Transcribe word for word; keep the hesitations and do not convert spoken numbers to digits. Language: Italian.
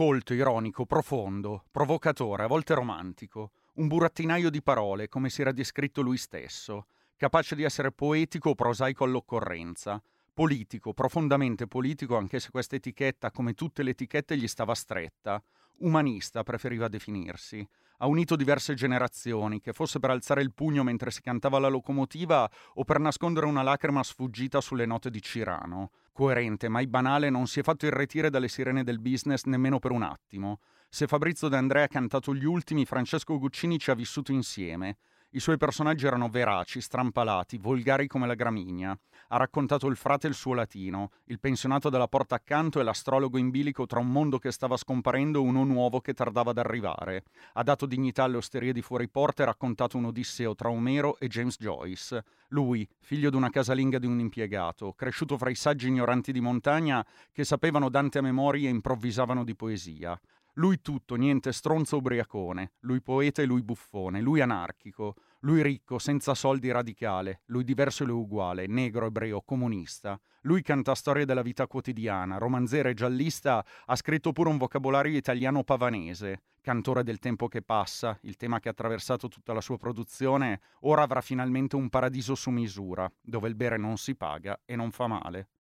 colto, ironico, profondo, provocatore, a volte romantico, un burattinaio di parole, come si era descritto lui stesso, capace di essere poetico o prosaico all'occorrenza, politico, profondamente politico, anche se questa etichetta, come tutte le etichette, gli stava stretta, umanista preferiva definirsi. Ha unito diverse generazioni, che fosse per alzare il pugno mentre si cantava la locomotiva o per nascondere una lacrima sfuggita sulle note di Cirano. Coerente, mai banale, non si è fatto irretire dalle sirene del business nemmeno per un attimo. Se Fabrizio De André ha cantato gli ultimi, Francesco Guccini ci ha vissuto insieme. I suoi personaggi erano veraci, strampalati, volgari come la gramigna. Ha raccontato il frate e il suo latino, il pensionato della porta accanto e l'astrologo in bilico tra un mondo che stava scomparendo e uno nuovo che tardava ad arrivare. Ha dato dignità alle osterie di fuori porta e raccontato un odisseo tra Omero e James Joyce. Lui, figlio di una casalinga di un impiegato, cresciuto fra i saggi ignoranti di montagna che sapevano Dante a memoria e improvvisavano di poesia. Lui tutto, niente, stronzo ubriacone, lui poeta e lui buffone, lui anarchico, lui ricco, senza soldi, radicale, lui diverso e lui uguale, negro, ebreo, comunista. Lui canta storie della vita quotidiana, romanziere e giallista, ha scritto pure un vocabolario italiano pavanese. Cantore del tempo che passa, il tema che ha attraversato tutta la sua produzione, ora avrà finalmente un paradiso su misura, dove il bere non si paga e non fa male.